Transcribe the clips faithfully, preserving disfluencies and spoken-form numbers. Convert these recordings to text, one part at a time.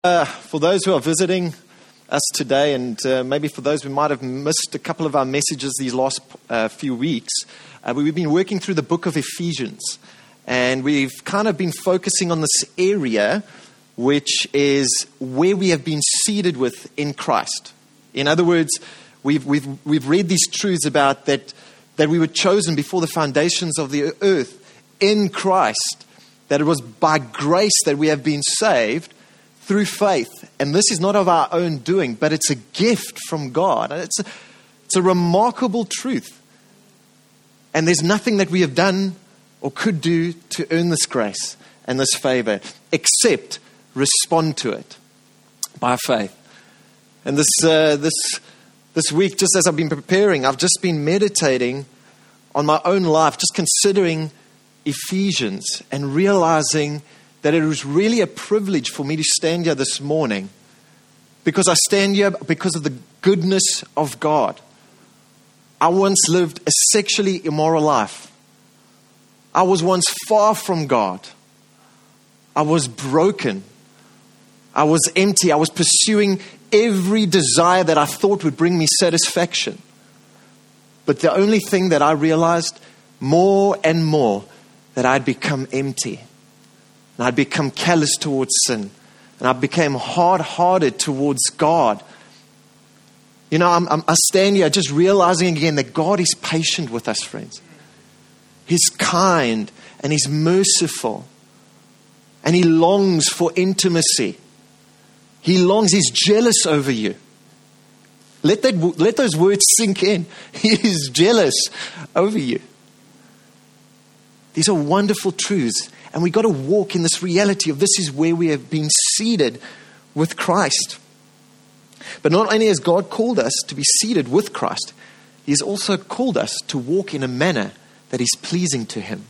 Uh, for those who are visiting us today, and uh, maybe for those who might have missed a couple of our messages these last uh, few weeks, uh, we've been working through the book of Ephesians. And we've kind of been focusing on this area, which is where we have been seated with in Christ. In other words, we've we've we've read these truths about that that we were chosen before the foundations of the earth in Christ, that it was by grace that we have been saved through faith. And this is not of our own doing, but it's a gift from God. And it's a, it's a remarkable truth. And there's nothing that we have done or could do to earn this grace and this favor, except respond to it by faith. And this uh, this this week, just as I've been preparing, I've just been meditating on my own life, just considering Ephesians and realizing that it was really a privilege for me to stand here this morning, because I stand here because of the goodness of God. I once lived a sexually immoral life. I was once far from God. I was broken. I was empty. I was pursuing every desire that I thought would bring me satisfaction. But the only thing that I realized more and more, that I'd become empty. And I'd become callous towards sin. And I became hard-hearted towards God. You know, I'm, I'm, I stand here just realizing again that God is patient with us, friends. He's kind and He's merciful. And He longs for intimacy. He longs, He's jealous over you. Let that, let those words sink in. He is jealous over you. These are wonderful truths. And we've got to walk in this reality of this is where we have been seated with Christ. But not only has God called us to be seated with Christ, He has also called us to walk in a manner that is pleasing to Him.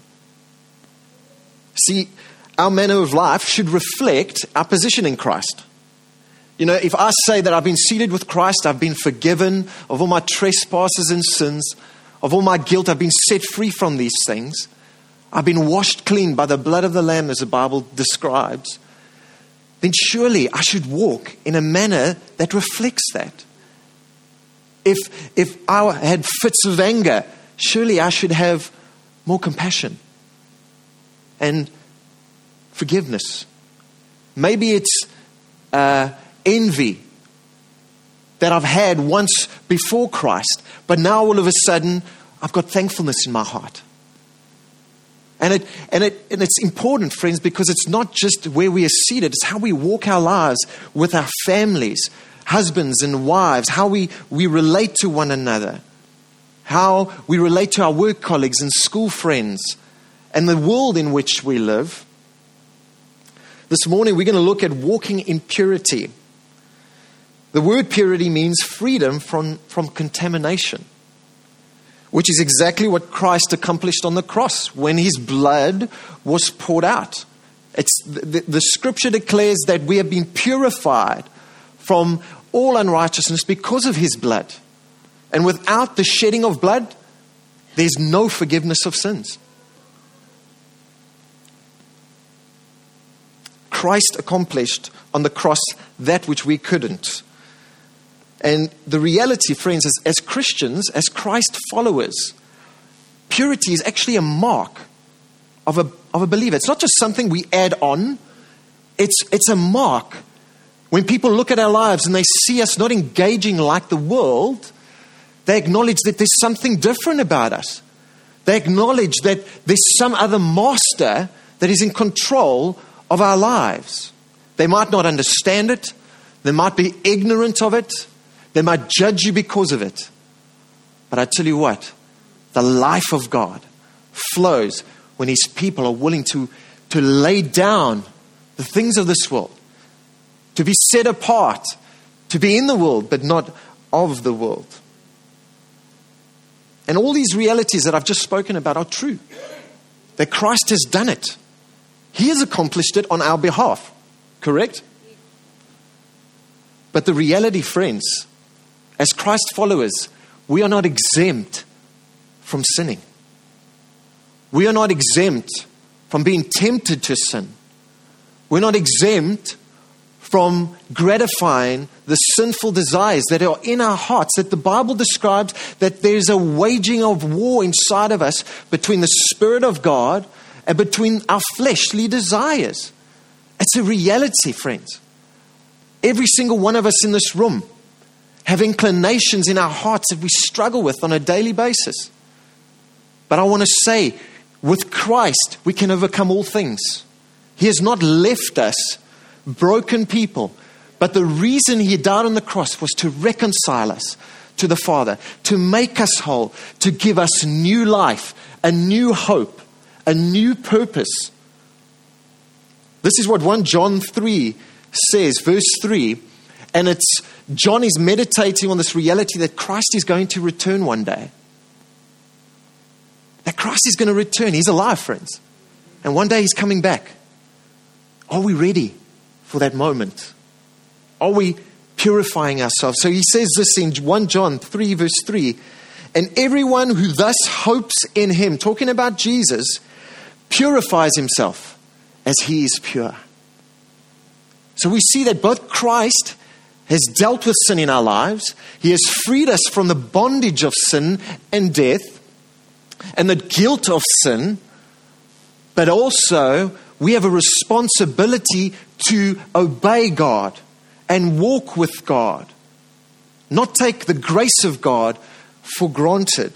See, our manner of life should reflect our position in Christ. You know, if I say that I've been seated with Christ, I've been forgiven of all my trespasses and sins, of all my guilt, I've been set free from these things, I've been washed clean by the blood of the Lamb, as the Bible describes, then surely I should walk in a manner that reflects that. If, if I had fits of anger, surely I should have more compassion and forgiveness. Maybe it's uh, envy that I've had once before Christ, but now all of a sudden I've got thankfulness in my heart. And it and it and it's important, friends, because it's not just where we are seated, it's how we walk our lives with our families, husbands and wives, how we, we relate to one another, how we relate to our work colleagues and school friends, and the world in which we live. This morning we're going to look at walking in purity. The word purity means freedom from, from contamination, which is exactly what Christ accomplished on the cross when His blood was poured out. It's the, the scripture declares that we have been purified from all unrighteousness because of His blood. And without the shedding of blood, there's no forgiveness of sins. Christ accomplished on the cross that which we couldn't. And the reality, friends, is as Christians, as Christ followers, purity is actually a mark of a of a believer. It's not just something we add on. It's it's a mark. When people look at our lives and they see us not engaging like the world, they acknowledge that there's something different about us. They acknowledge that there's some other master that is in control of our lives. They might not understand it. They might be ignorant of it. They might judge you because of it. But I tell you what, the life of God flows when His people are willing to, to lay down the things of this world, to be set apart, to be in the world, but not of the world. And all these realities that I've just spoken about are true. That Christ has done it. He has accomplished it on our behalf. Correct? But the reality, friends, as Christ followers, we are not exempt from sinning. We are not exempt from being tempted to sin. We're not exempt from gratifying the sinful desires that are in our hearts, that the Bible describes that there's a waging of war inside of us between the Spirit of God and between our fleshly desires. It's a reality, friends. Every single one of us in this room have inclinations in our hearts that we struggle with on a daily basis. But I want to say, with Christ, we can overcome all things. He has not left us broken people. But the reason He died on the cross was to reconcile us to the Father, to make us whole, to give us new life, a new hope, a new purpose. This is what First John three says, verse three. And it's John is meditating on this reality that Christ is going to return one day. That Christ is going to return. He's alive, friends. And one day He's coming back. Are we ready for that moment? Are we purifying ourselves? So he says this in First John three, verse three. And everyone who thus hopes in Him, talking about Jesus, purifies himself as He is pure. So we see that both Christ has dealt with sin in our lives. He has freed us from the bondage of sin and death and the guilt of sin. But also, we have a responsibility to obey God and walk with God. Not take the grace of God for granted.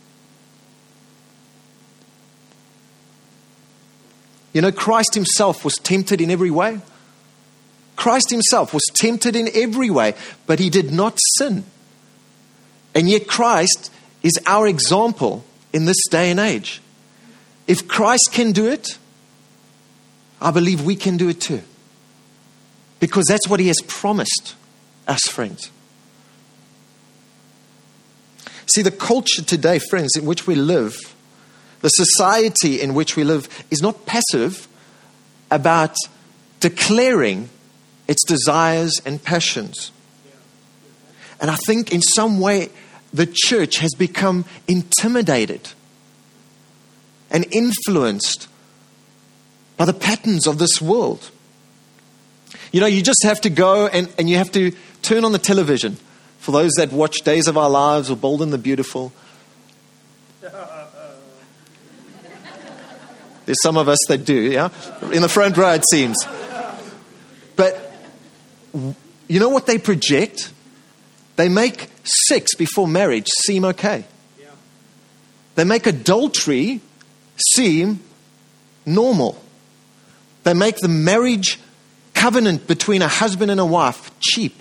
You know, Christ Himself was tempted in every way. Christ Himself was tempted in every way, but He did not sin. And yet Christ is our example in this day and age. If Christ can do it, I believe we can do it too. Because that's what He has promised us, friends. See, the culture today, friends, in which we live, the society in which we live, is not passive about declaring its desires and passions. And I think in some way the church has become intimidated and influenced by the patterns of this world. You know, you just have to go and, and you have to turn on the television. For those that watch Days of Our Lives or Bold and the Beautiful. There's some of us that do, yeah? In the front row, it seems. But you know what they project? They make sex before marriage seem okay. Yeah. They make adultery seem normal. They make the marriage covenant between a husband and a wife cheap.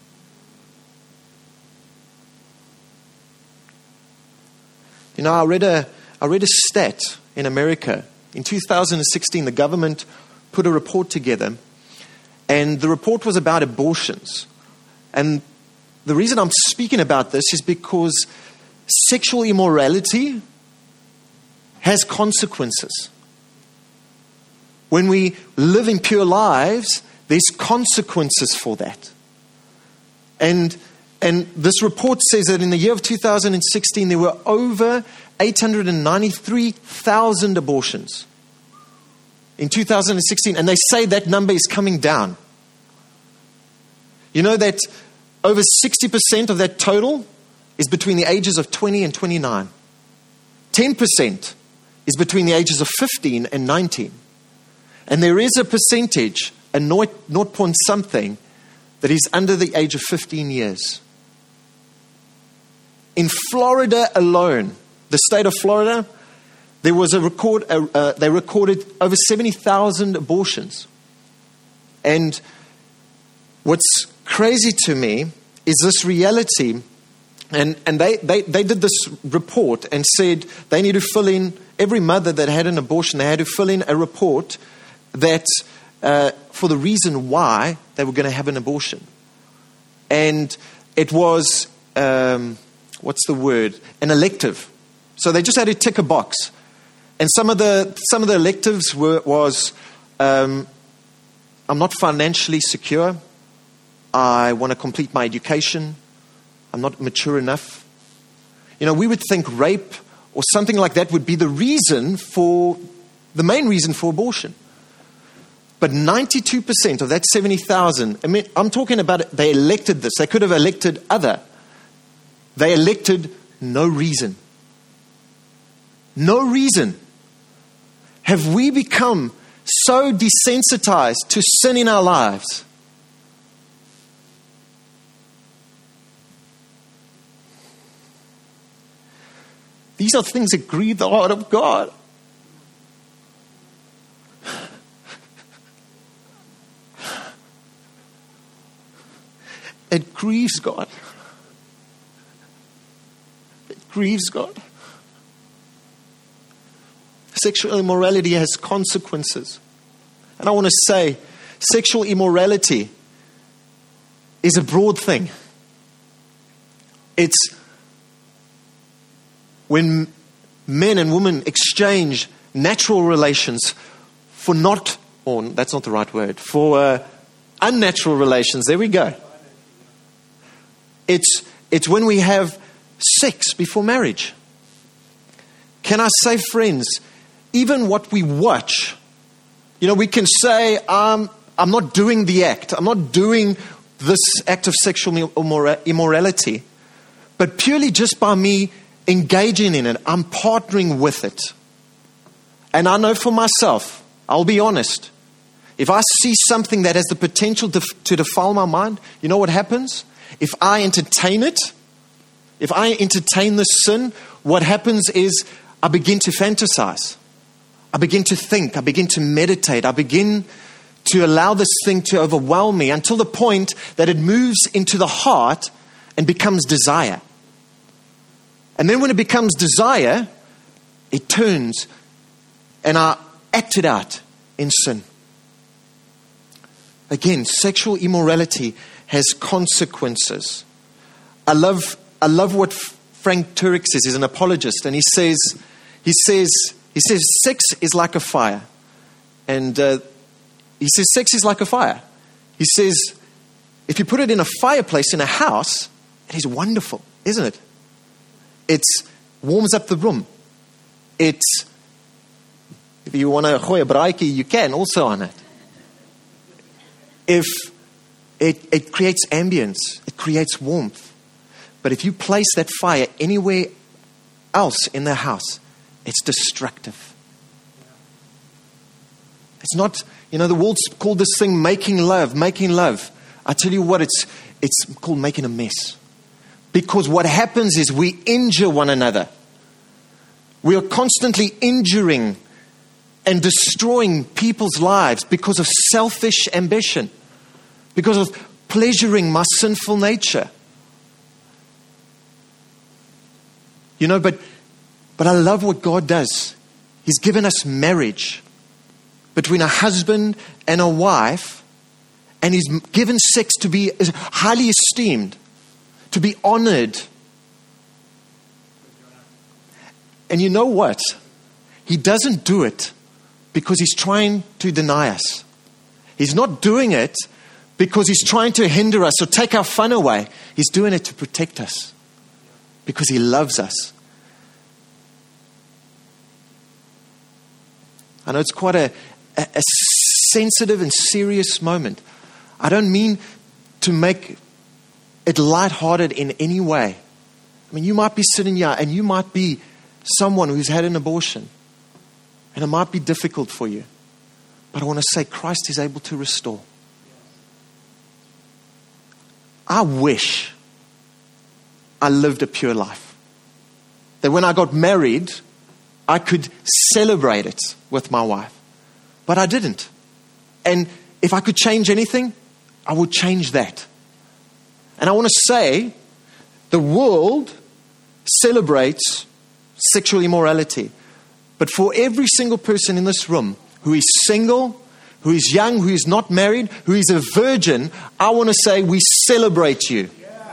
You know, I read a I read a stat in America. In two thousand sixteen, the government put a report together. And the report was about abortions. And the reason I'm speaking about this is because sexual immorality has consequences. When we live impure lives, there's consequences for that. And, and this report says that in the year of two thousand sixteen, there were over eight hundred ninety-three thousand abortions. In two thousand sixteen, and they say that number is coming down. You know that over sixty percent of that total is between the ages of twenty and twenty-nine. ten percent is between the ages of fifteen and nineteen. And there is a percentage, a naught, naught point something, that is under the age of fifteen years. In Florida alone, the state of Florida, there was a record. Uh, uh, they recorded over seventy thousand abortions. And what's crazy to me is this reality. And and they, they, they did this report and said they need to fill in, every mother that had an abortion, they had to fill in a report that uh, for the reason why they were going to have an abortion. And it was, um, what's the word? An elective. So they just had to tick a box. And some of the some of the electives were was, um, I'm not financially secure. I want to complete my education. I'm not mature enough. You know, we would think rape or something like that would be the reason for, the main reason for abortion. But ninety-two percent of that seventy thousand, I mean, I'm talking about it, they elected this. They could have elected other. They elected no reason. No reason. Have we become so desensitized to sin in our lives? These are things that grieve the heart of God. It grieves God. It grieves God. Sexual immorality has consequences. And I want to say, sexual immorality is a broad thing. It's when men and women exchange natural relations for not, or that's not the right word, for uh, unnatural relations. There we go. It's, it's when we have sex before marriage. Can I say, friends, even what we watch, you know, we can say, um, I'm not doing the act. I'm not doing this act of sexual immora- immorality. But purely just by me engaging in it, I'm partnering with it. And I know for myself, I'll be honest, if I see something that has the potential to, to defile my mind, you know what happens? If I entertain it, if I entertain the sin, what happens is I begin to fantasize. I begin to think. I begin to meditate. I begin to allow this thing to overwhelm me until the point that it moves into the heart and becomes desire. And then when it becomes desire, it turns and I act it out in sin. Again, sexual immorality has consequences. I love, I love what Frank Turek says. He's an apologist, and he says, he says, he says, sex is like a fire, and uh, he says sex is like a fire. He says, if you put it in a fireplace in a house, it is wonderful, isn't it? It warms up the room. It, if you want to gooi 'n braaitjie, you can also on it. If It, it creates ambience. It creates warmth. But if you place that fire anywhere else in the house, it's destructive. It's not, you know, the world's called this thing making love, making love. I tell you what, it's, it's called making a mess. Because what happens is we injure one another. We are constantly injuring and destroying people's lives because of selfish ambition. Because of pleasuring my sinful nature. You know, but but I love what God does. He's given us marriage between a husband and a wife. And He's given sex to be highly esteemed, to be honored. And you know what? He doesn't do it because He's trying to deny us. He's not doing it because He's trying to hinder us or take our fun away. He's doing it to protect us. Because He loves us. I know it's quite a, a, a sensitive and serious moment. I don't mean to make it lighthearted in any way. I mean, you might be sitting here and you might be someone who's had an abortion. And it might be difficult for you. But I want to say Christ is able to restore. I wish I lived a pure life. That when I got married, I could celebrate it with my wife. But I didn't. And if I could change anything, I would change that. And I want to say, the world celebrates sexual immorality. But for every single person in this room who is single, who is young, who is not married, who is a virgin, I want to say we celebrate you.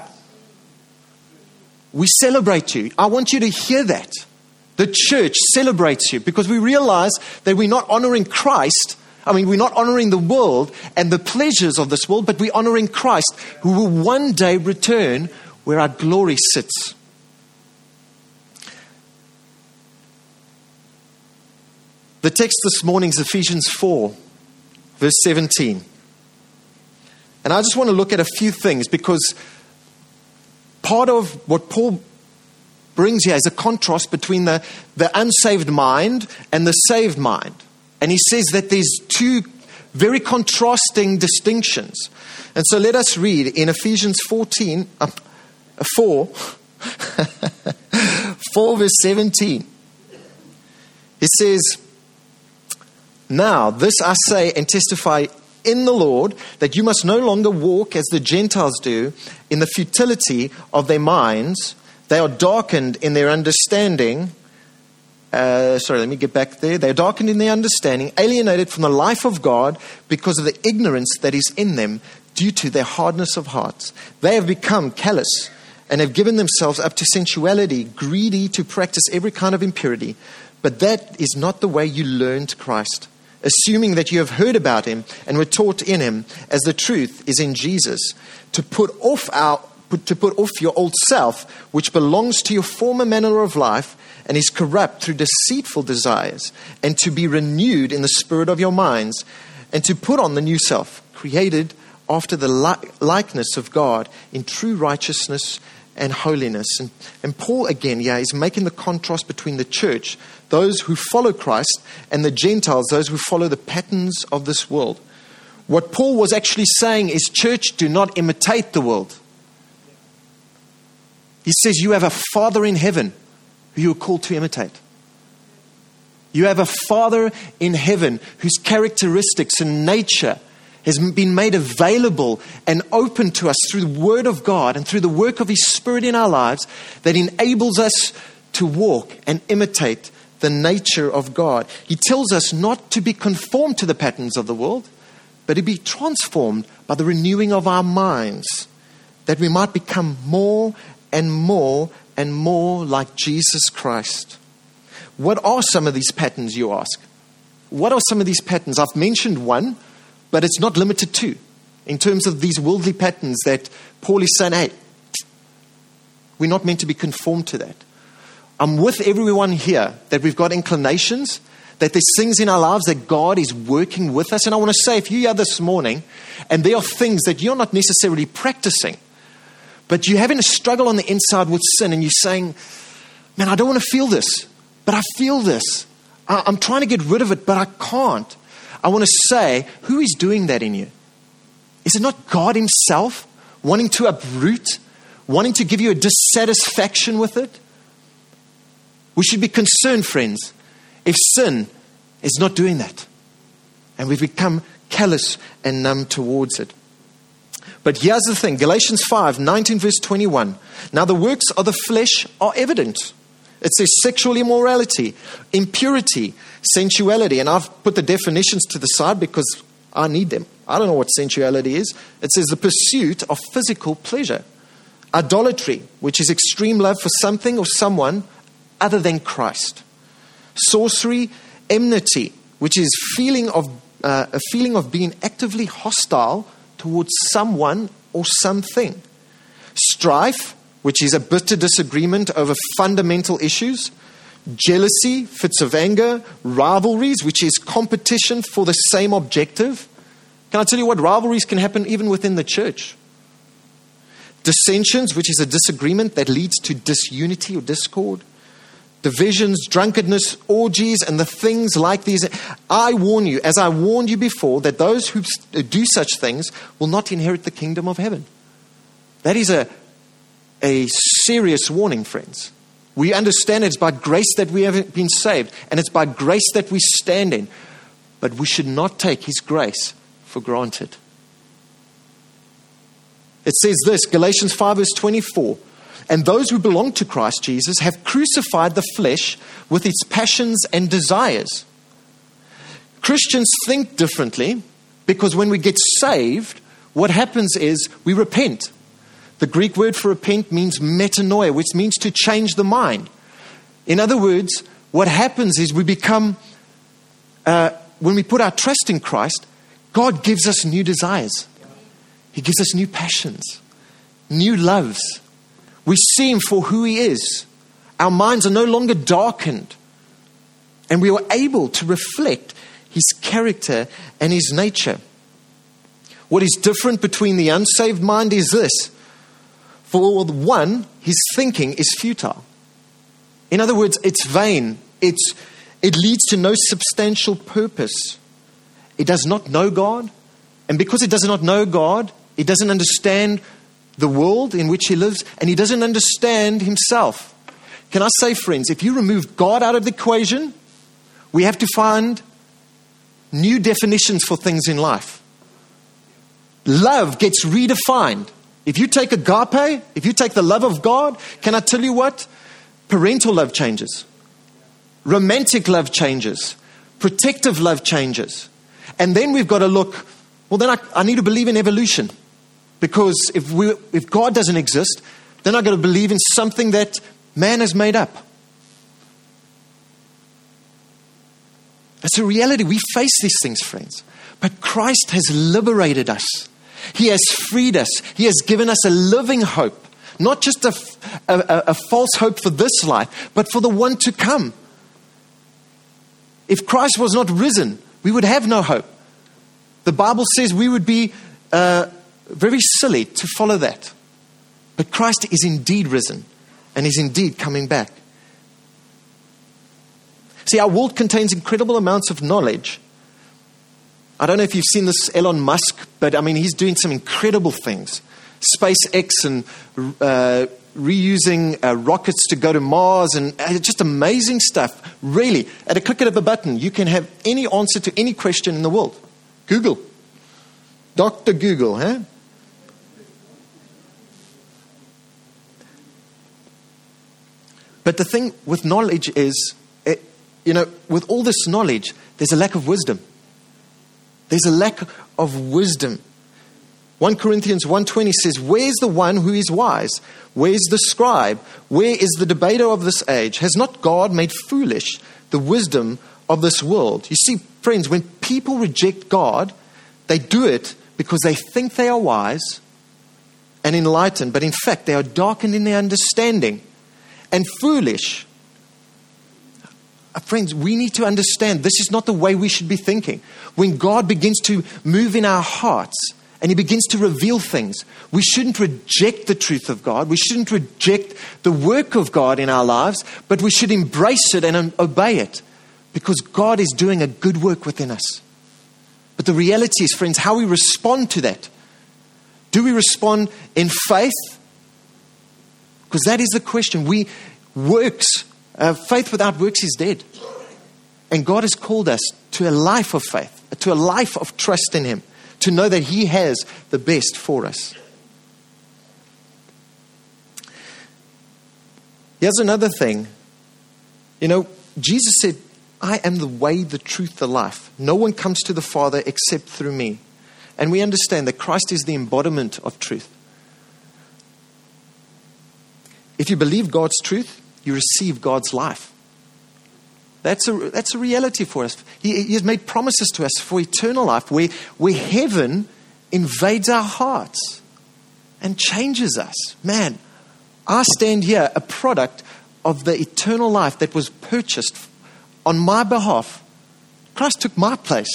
We celebrate you. I want you to hear that. The church celebrates you because we realize that we're not honoring Christ. I mean, we're not honoring the world and the pleasures of this world, but we're honoring Christ, who will one day return where our glory sits. The text this morning is Ephesians four. verse seventeen. And I just want to look at a few things, because part of what Paul brings here is a contrast between the, the unsaved mind and the saved mind. And he says that there's two very contrasting distinctions. And so let us read in Ephesians fourteen, uh, four, four verse seventeen. It says, "Now this I say and testify in the Lord, that you must no longer walk as the Gentiles do in the futility of their minds. They are darkened in their understanding." Uh, sorry, let me get back there. They are darkened in their understanding, alienated from the life of God because of the ignorance that is in them due to their hardness of hearts. They have become callous and have given themselves up to sensuality, greedy to practice every kind of impurity. But that is not the way you learned Christ, assuming that you have heard about him and were taught in him, as the truth is in Jesus, to put off our to put off your old self, which belongs to your former manner of life and is corrupt through deceitful desires, and to be renewed in the spirit of your minds, and to put on the new self, created after the li- likeness of God in true righteousness and holiness. And, and Paul, again, yeah, is making the contrast between the church, those who follow Christ, and the Gentiles, those who follow the patterns of this world. What Paul was actually saying is, church, do not imitate the world. He says you have a Father in heaven who you are called to imitate. You have a Father in heaven whose characteristics and nature has been made available and open to us through the Word of God and through the work of His Spirit in our lives, that enables us to walk and imitate the nature of God. He tells us not to be conformed to the patterns of the world, but to be transformed by the renewing of our minds, that we might become more and more and more like Jesus Christ. What are some of these patterns, you ask? What are some of these patterns? I've mentioned one, but it's not limited to. In terms of these worldly patterns that Paul is saying, hey, we're not meant to be conformed to that. I'm with everyone here that we've got inclinations, that there's things in our lives that God is working with us. And I want to say, if you're here this morning and there are things that you're not necessarily practicing, but you're having a struggle on the inside with sin, and you're saying, man, I don't want to feel this, but I feel this. I'm trying to get rid of it, but I can't. I want to say, who is doing that in you? Is it not God Himself wanting to uproot, wanting to give you a dissatisfaction with it? We should be concerned, friends, if sin is not doing that, and we've become callous and numb towards it. But here's the thing, Galatians five, nineteen verse twenty-one. Now the works of the flesh are evident. It says sexual immorality, impurity, sensuality. And I've put the definitions to the side because I need them. I don't know what sensuality is. It says the pursuit of physical pleasure. Idolatry, which is extreme love for something or someone other than Christ. Sorcery, enmity, which is feeling of uh, a feeling of being actively hostile towards someone or something. Strife, which is a bitter disagreement over fundamental issues. Jealousy, fits of anger. Rivalries, which is competition for the same objective. Can I tell you what? Rivalries can happen even within the church. Dissensions, which is a disagreement that leads to disunity or discord. Divisions, drunkenness, orgies, and the things like these. I warn you, as I warned you before, that those who do such things will not inherit the kingdom of heaven. That is a, a serious warning, friends. We understand it's by grace that we have been saved, and it's by grace that we stand in. But we should not take His grace for granted. It says this, Galatians five verse twenty-four. And those who belong to Christ Jesus have crucified the flesh with its passions and desires. Christians think differently because when we get saved, what happens is we repent. The Greek word for repent means metanoia, which means to change the mind. In other words, what happens is we become, uh, when we put our trust in Christ, God gives us new desires. He gives us new passions, new loves. We see Him for who He is. Our minds are no longer darkened. And we are able to reflect his character, and his nature. What is different between the unsaved mind is this. For one, his thinking is futile. In other words, it's vain. It's, it leads to no substantial purpose. It does not know God. And because it does not know God, it doesn't understand the world in which he lives, and he doesn't understand himself. Can I say, friends, if you remove God out of the equation, we have to find new definitions for things in life. Love gets redefined. If you take agape, if you take the love of God, can I tell you what? Parental love changes. Romantic love changes. Protective love changes. And then we've got to look, well, then I, I need to believe in evolution. Because if we, if God doesn't exist, then I've got to believe in something that man has made up. That's a reality. We face these things, friends. But Christ has liberated us. He has freed us. He has given us a living hope. Not just a, a, a false hope for this life, but for the one to come. If Christ was not risen, we would have no hope. The Bible says we would be uh, very silly to follow that. But Christ is indeed risen and is indeed coming back. See, our world contains incredible amounts of knowledge. I don't know if you've seen this Elon Musk, but I mean, he's doing some incredible things. SpaceX and uh, reusing uh, rockets to go to Mars and uh, just amazing stuff. Really, at a click of a button, you can have any answer to any question in the world. Google. Doctor Google, huh? But the thing with knowledge is, it, you know, with all this knowledge, there's a lack of wisdom. There's a lack of wisdom. First Corinthians one twenty says, where's the one who is wise? Where's the scribe? Where is the debater of this age? Has not God made foolish the wisdom of this world? You see, friends, when people reject God, they do it because they think they are wise and enlightened, but in fact, they are darkened in their understanding and foolish. Friends, we need to understand this is not the way we should be thinking. When God begins to move in our hearts and he begins to reveal things, we shouldn't reject the truth of God. We shouldn't reject the work of God in our lives, but we should embrace it and obey it because God is doing a good work within us. But the reality is, friends, how we respond to that. Do we respond in faith? Because that is the question. We works Uh, faith without works is dead. And God has called us to a life of faith, to a life of trust in him, to know that he has the best for us. Here's another thing. You know, Jesus said, I am the way, the truth, the life. No one comes to the Father except through me. And we understand that Christ is the embodiment of truth. If you believe God's truth, you receive God's life. That's a, that's a reality for us. He, he has made promises to us for eternal life where, where heaven invades our hearts and changes us. Man, I stand here a product of the eternal life that was purchased on my behalf. Christ took my place.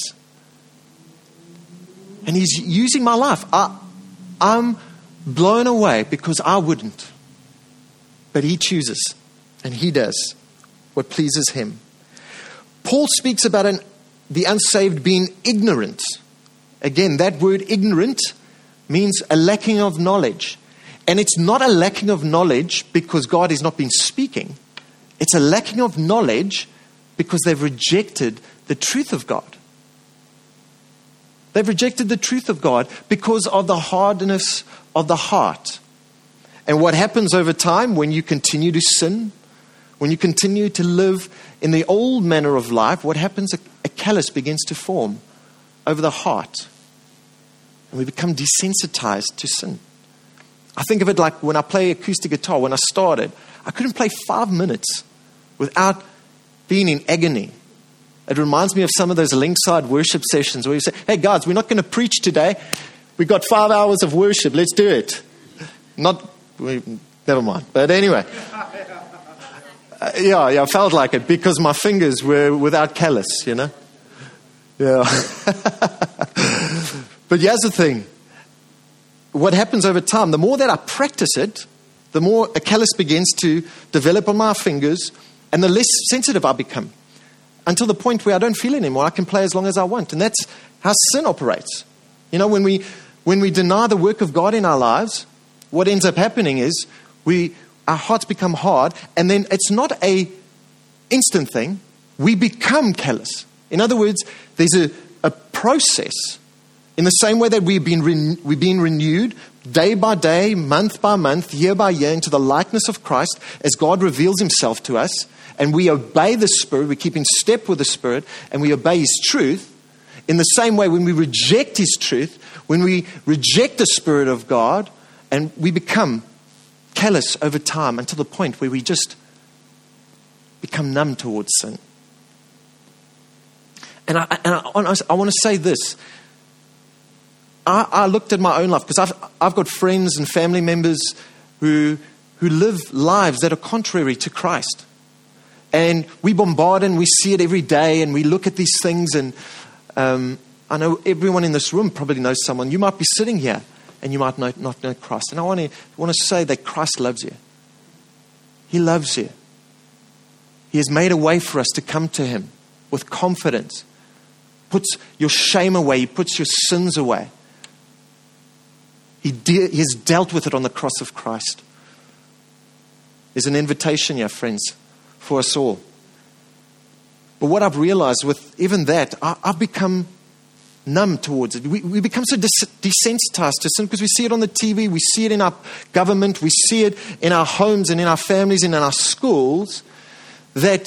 And he's using my life. I, I'm blown away because I wouldn't. But he chooses. And he does what pleases him. Paul speaks about an, the unsaved being ignorant. Again, that word ignorant means a lacking of knowledge. And it's not a lacking of knowledge because God has not been speaking. It's a lacking of knowledge because they've rejected the truth of God. They've rejected the truth of God because of the hardness of the heart. And what happens over time when you continue to sin, when you continue to live in the old manner of life, what happens? A, a callus begins to form over the heart. And we become desensitized to sin. I think of it like when I play acoustic guitar. When I started, I couldn't play five minutes without being in agony. It reminds me of some of those Linkside worship sessions where you say, hey guys, we're not going to preach today. We've got five hours of worship. Let's do it. Not, we, never mind. But anyway. Uh, yeah, yeah, I felt like it because my fingers were without callus, you know. Yeah. But here's the thing. What happens over time, the more that I practice it, the more a callus begins to develop on my fingers, and the less sensitive I become. Until the point where I don't feel it anymore. I can play as long as I want. And that's how sin operates. You know, when we when we deny the work of God in our lives, what ends up happening is we our hearts become hard, and then it's not a instant thing. We become callous. In other words, there's a, a process. In the same way that we've been re- we've been renewed day by day, month by month, year by year into the likeness of Christ as God reveals himself to us, and we obey the Spirit, we keep in step with the Spirit, and we obey his truth. In the same way, when we reject his truth, when we reject the Spirit of God, and we become callous over time until the point where we just become numb towards sin. And I, and I, I want to say this. I, I looked at my own life, because I've, I've got friends and family members who, who live lives that are contrary to Christ. And we bombard and we see it every day, and we look at these things, and um, I know everyone in this room probably knows someone. You might be sitting here and you might not, not know Christ. And I want to want to say that Christ loves you. He loves you. He has made a way for us to come to him with confidence. Puts your shame away. He puts your sins away. He, de- he has dealt with it on the cross of Christ. There's an invitation here, friends, for us all. But what I've realized with even that, I, I've become numb towards it. We, we become so des- desensitized to sin because we see it on the T V, we see it in our government, we see it in our homes and in our families and in our schools, that,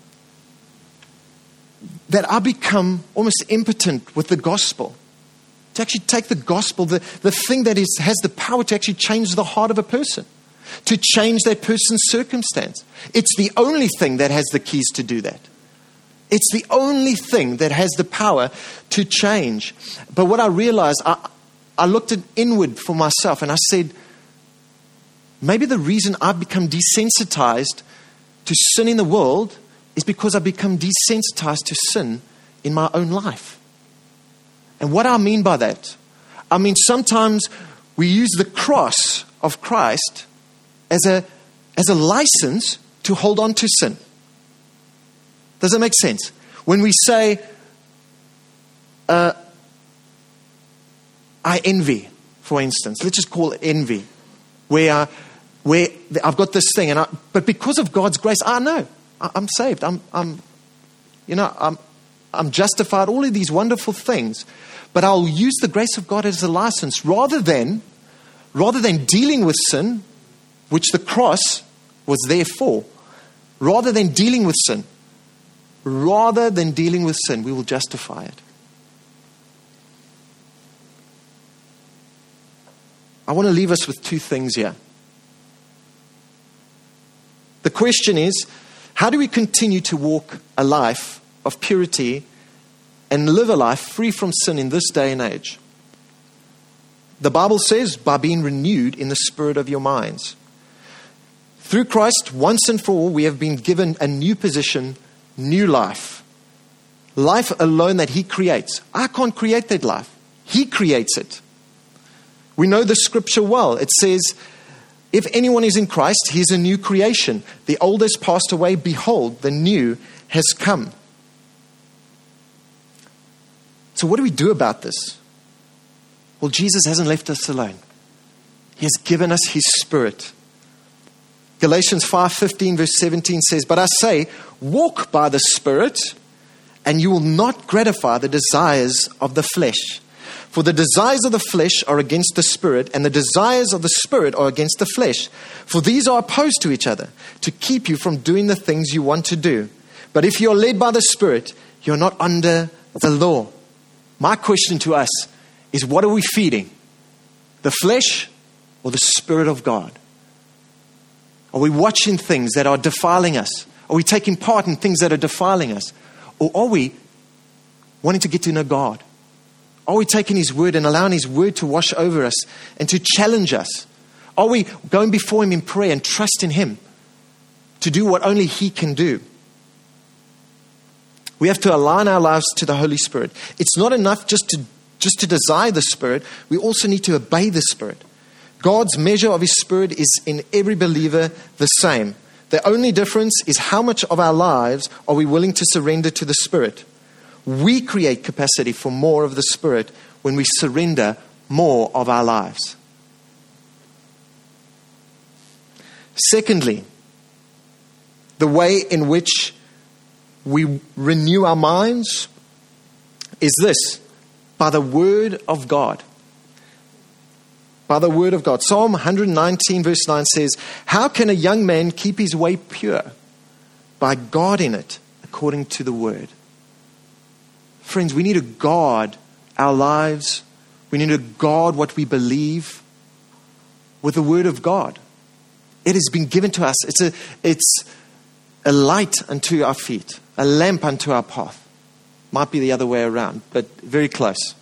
that I become almost impotent with the gospel. To actually take the gospel, the, the thing that is, has the power to actually change the heart of a person, to change that person's circumstance. It's the only thing that has the keys to do that. It's the only thing that has the power to change. But what I realized, I, I looked at inward for myself and I said, maybe the reason I've become desensitized to sin in the world is because I've become desensitized to sin in my own life. And what I mean by that, I mean sometimes we use the cross of Christ as a, as a license to hold on to sin. Does that make sense? When we say, uh, I envy, for instance, let's just call it envy, where, where I've got this thing, and I, but because of God's grace, I know I, I'm saved. I'm, I'm, you know, I'm, I'm justified. All of these wonderful things, but I'll use the grace of God as a license rather than, rather than dealing with sin, which the cross was there for. Rather than dealing with sin. Rather than dealing with sin, we will justify it. I want to leave us with two things here. The question is, how do we continue to walk a life of purity and live a life free from sin in this day and age? The Bible says, by being renewed in the spirit of your minds. Through Christ, once and for all, we have been given a new position, new life. Life alone that he creates. I can't create that life. He creates it. We know the scripture well. It says, if anyone is in Christ, he is a new creation. The old has passed away. Behold, the new has come. So what do we do about this? Well, Jesus hasn't left us alone. He has given us his spirit. Galatians five fifteen verse seventeen says, but I say, walk by the Spirit, and you will not gratify the desires of the flesh. For the desires of the flesh are against the Spirit, and the desires of the Spirit are against the flesh. For these are opposed to each other, to keep you from doing the things you want to do. But if you are led by the Spirit, you're not under the law. My question to us is, what are we feeding? The flesh or the Spirit of God? Are we watching things that are defiling us? Are we taking part in things that are defiling us? Or are we wanting to get to know God? Are we taking his word and allowing his word to wash over us and to challenge us? Are we going before him in prayer and trusting him to do what only he can do? We have to align our lives to the Holy Spirit. It's not enough just to, just to desire the Spirit. We also need to obey the Spirit. God's measure of His Spirit is in every believer the same. The only difference is how much of our lives are we willing to surrender to the Spirit. We create capacity for more of the Spirit when we surrender more of our lives. Secondly, the way in which we renew our minds is this: by the Word of God. By the Word of God. Psalm one nineteen verse nine says, how can a young man keep his way pure? By guarding it according to the Word. Friends, we need to guard our lives. We need to guard what we believe with the Word of God. It has been given to us. It's a, it's a light unto our feet, a lamp unto our path. Might be the other way around, but very close.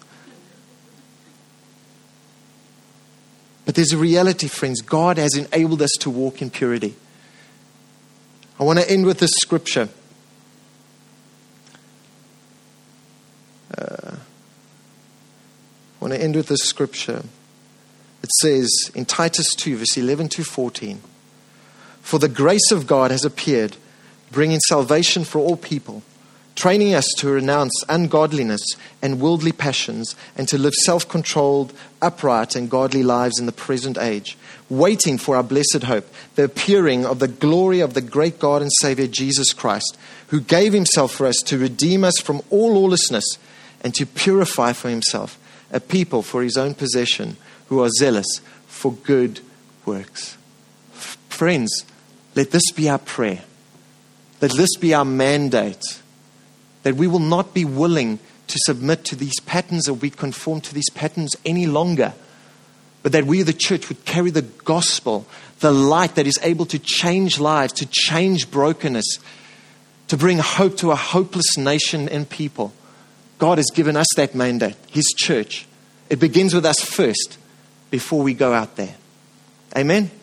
But there's a reality, friends. God has enabled us to walk in purity. I want to end with this scripture. Uh, I want to end with this scripture. It says in Titus two, verse eleven to fourteen, for the grace of God has appeared, bringing salvation for all people, training us to renounce ungodliness and worldly passions and to live self-controlled, upright and godly lives in the present age, waiting for our blessed hope, the appearing of the glory of the great God and Savior Jesus Christ, who gave Himself for us to redeem us from all lawlessness and to purify for Himself a people for His own possession who are zealous for good works. Friends, let this be our prayer. Let this be our mandate. That we will not be willing to submit to these patterns or be conformed to these patterns any longer. But that we, the church, would carry the gospel, the light that is able to change lives, to change brokenness, to bring hope to a hopeless nation and people. God has given us that mandate, His church. It begins with us first before we go out there. Amen?